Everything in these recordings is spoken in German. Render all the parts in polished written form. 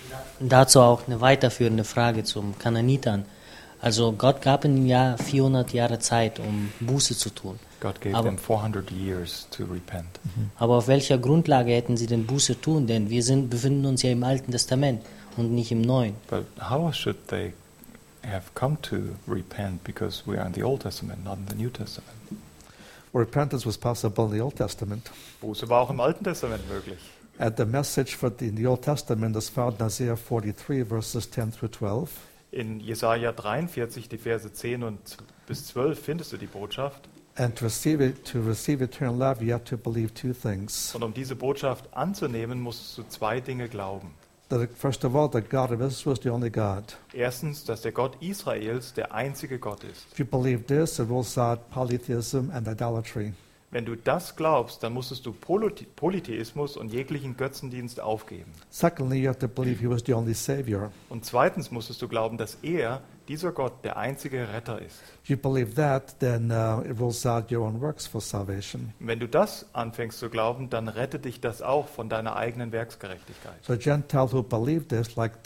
Dazu auch eine weiterführende Frage zum Kananitern. Also Gott gab ihnen ja 400 Jahre Zeit, um Buße zu tun. God gave Aber, them 400 years to repent. aber auf welcher Grundlage hätten sie denn Buße tun? Denn wir befinden uns ja im Alten Testament und nicht im Neuen. But how should they have come to repent? Because we are in the Old Testament, not in the New Testament. Repentance was possible in the Old Testament. Buße war auch im Alten Testament möglich. And the message in the Old Testament is found in Isaiah 43, verses 10 through 12. In Jesaja 43, die Verse 10 bis 12, findest du die Botschaft. And to receive eternal life, you have to believe two things. Und um diese Botschaft anzunehmen, musst du zwei Dinge glauben. First of all, the God of Israel is the only God. Erstens, dass der Gott Israels der einzige Gott ist. If you believe this, it rules out polytheism and idolatry. Wenn du das glaubst, dann musstest du Polytheismus und jeglichen Götzendienst aufgeben. Secondly, you have to believe he was the only Savior. Und zweitens musstest du glauben, dass dieser Gott, der einzige Retter ist. If you believe that, then it rules out your own works for salvation. Und wenn du das anfängst zu glauben, dann rettet dich das auch von deiner eigenen Werksgerechtigkeit. So Gentiles who believe this, like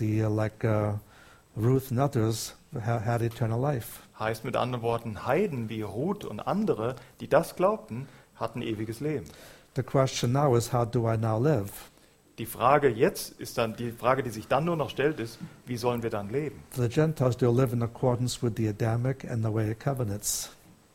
Ruth and others, had eternal life. Heißt mit anderen Worten, Heiden wie Ruth und andere, die das glaubten, hatten ewiges Leben. The question now is, how do I now live? Die Frage jetzt ist dann, die Frage, die sich dann nur noch stellt, ist, wie sollen wir dann leben? The Gentiles do live in accordance with the Adamic and Noahic covenants.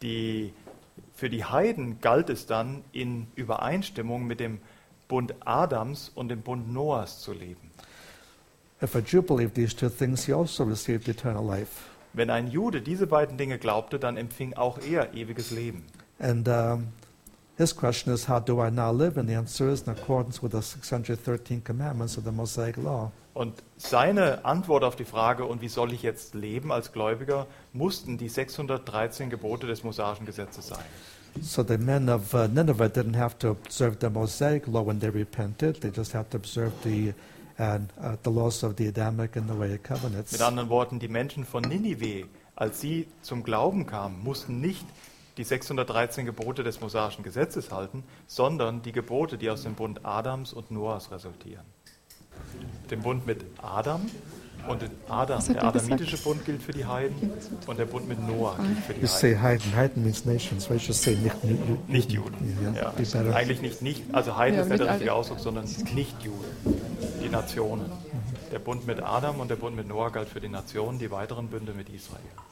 Für die Heiden galt es dann, in Übereinstimmung mit dem Bund Adams und dem Bund Noahs zu leben. If a Jew believed these two things, he also received eternal life. Wenn ein Jude diese beiden Dinge glaubte, dann empfing auch er ewiges Leben. And his question is, how do I now live? And the answer is in accordance with the 613 commandments of the Mosaic Law. Und seine Antwort auf die Frage, und wie soll ich jetzt leben als Gläubiger, mussten die 613 Gebote des mosaischen Gesetzes sein. So the men of Nineveh didn't have to observe the Mosaic Law when they repented. They just had to observe the laws of the Adamic and Noahic covenants. Mit anderen Worten, die Menschen von Ninive, als sie zum Glauben kamen, mussten nicht die 613 Gebote des mosaischen Gesetzes halten, sondern die Gebote, die aus dem Bund Adams und Noahs resultieren. Den Bund mit Adam und der adamitische Bund gilt für die Heiden und der Bund mit Noah gilt für die You say Heiden. Heiden. Heiden means nations, right? You should say Nicht Juden. Yeah, Ja. be better. Eigentlich nicht, also Heiden ist nicht der nicht richtige alle. Ausdruck, sondern nicht Juden, die Nationen. Der Bund mit Adam und der Bund mit Noah galt für die Nationen, die weiteren Bünde mit Israel.